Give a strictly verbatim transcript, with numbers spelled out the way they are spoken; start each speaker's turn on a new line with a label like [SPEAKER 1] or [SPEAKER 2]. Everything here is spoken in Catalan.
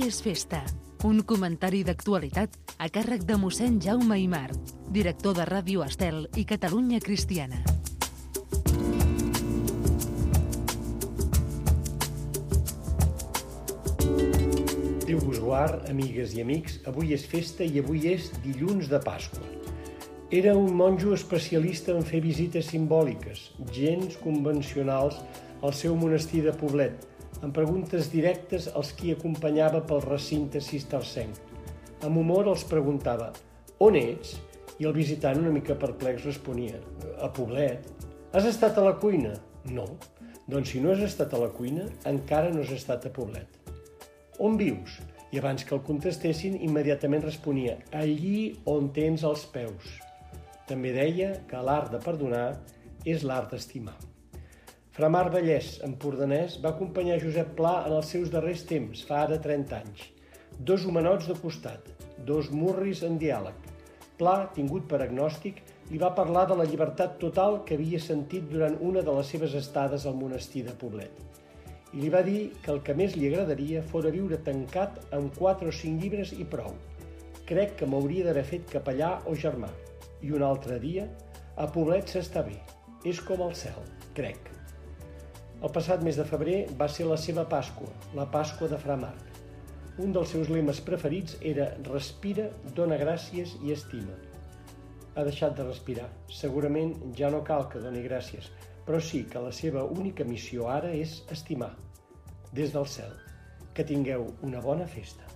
[SPEAKER 1] és festa. Un comentari d'actualitat a càrrec de mossèn Jaume Aimar, director de Ràdio Estel i Catalunya Cristiana.
[SPEAKER 2] Déu vos guard, amigues i amics, avui és festa i avui és dilluns de Pasqua. Era un monjo especialista en fer visites simbòliques, gens convencionals, al seu monestir de Poblet, amb preguntes directes als qui acompanyava pel recinte cistercenc. Amb humor els preguntava: «On ets?» I el visitant, una mica perplex, responia: «A Poblet». «Has estat a la cuina?» «No». «Doncs si no has estat a la cuina, encara no has estat a Poblet». «On vius?» I abans que el contestessin, immediatament responia: «Allí on tens els peus». També deia que l'art de perdonar és l'art d'estimar. Fra Marc Vallès, empordanès, va acompanyar Josep Pla en els seus darrers temps, fa ara trenta anys. Dos homenots de costat, dos murris en diàleg. Pla, tingut per agnòstic, li va parlar de la llibertat total que havia sentit durant una de les seves estades al monestir de Poblet. I li va dir que el que més li agradaria fora viure tancat amb quatre o cinc llibres i prou. Crec que m'hauria d'haver fet capellà o germà. I un altre dia, a Poblet s'està bé. És com el cel, crec. El passat mes de febrer va ser la seva Pasqua, la Pasqua de Fra Marc. Un dels seus lemes preferits era «Respira, dona gràcies i estima». Ha deixat de respirar. Segurament ja no cal que doni gràcies, però sí que la seva única missió ara és estimar. Des del cel, que tingueu una bona festa.